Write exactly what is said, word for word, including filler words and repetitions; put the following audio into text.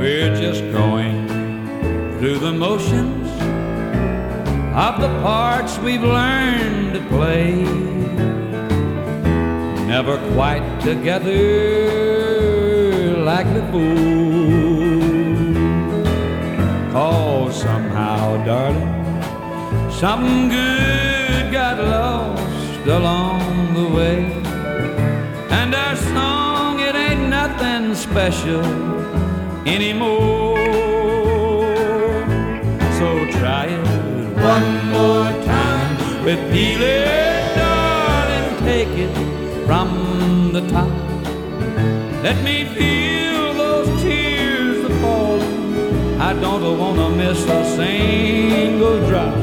We're just going through the motions of the parts we've learned to play. Never quite together like before. 'Cause somehow, darling, something good got lost along the way. And our song, it ain't nothing special anymore. So try it one more time with feeling, darling, take it from the top. Let me feel those tears a falling. I don't wanna miss a single drop.